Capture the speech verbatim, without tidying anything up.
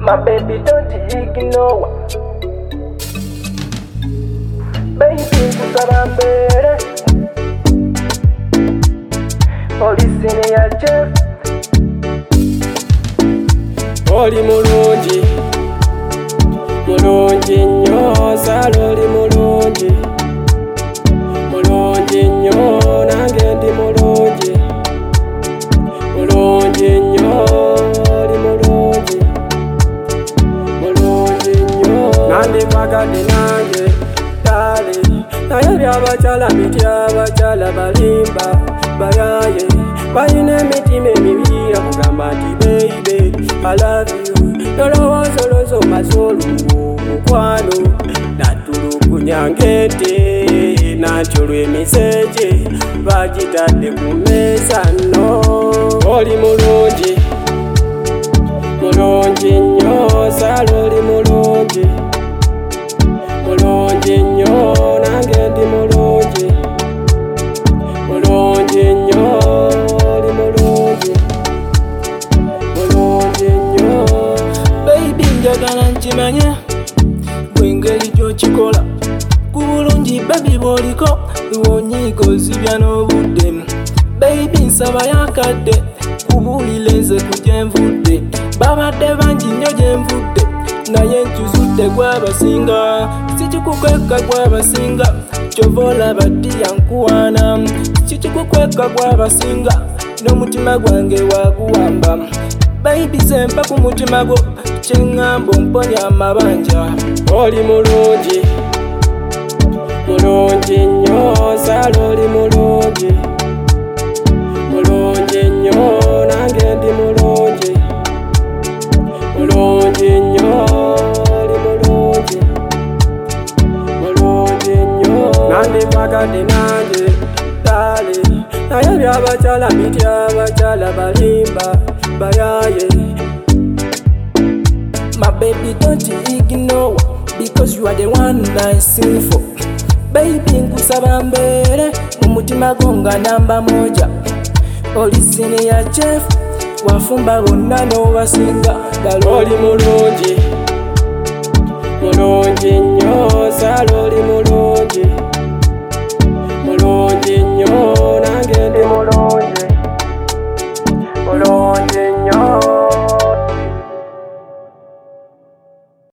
My baby, don't ignore. Baby, kusaba mbere. Polisi ni ya chef. Oli mulungi, mulungi nnyo, Sala oli mulungi, mulungi nnyo, nange ndi mulungi, mulungi nnyo, oli mulungi, mulungi nnyo. Nandikwagadde nange, dale, naye by'abakyala bitya abakyala balimba, bayaye, balina emitima emibi akugamba nti baby, I love you. Nolowooza olowooza omaze olungo mukwano natulugunya ng'ente nakyo lw'emiseje bagitadde ku mmeeza nno. Oli mulungi, mulungi nnyo, Sala oli mulungi, mulungi nnyo, nange ndi mulungi, mulungi nnyo, oli mulungi, mulungi nnyo. Baby njagala nkimanye bw'engeri gy'okikola ku bulungi baby bw'oliko wonyiika ozibya n'obudde. Baby nsaba yakadde kubuulire nze ku gye nvudde, babadde bangi nnyo gye nvudde naye nkizudde gw'abasinga, sikikukweka gw'abasinga kyova olaba ddi yankuwaana, sikikukweka gw'abasinga n'omutima gwange waaguwamba. Baby sempa ku mutima gwo kyeŋŋamba omponya amabanja. Oli mulungi, mulungi nnyo, Sala oli mulungi, mulungi nnyo, nange ndi mulungi, mulungi nnyo, oli mulungi, mulungi nnyo. Nandikwagadde nange, dale, naye by'abakyala bitya abakyala balimba, bayaye. My baby don't ignore, because you are the one I sing for. Baby nkusaba mbere mu mutima gonga namba moja. Oli senior chef wafumba bonna n'obasinga. Oli mulungi, mulungi nnyo,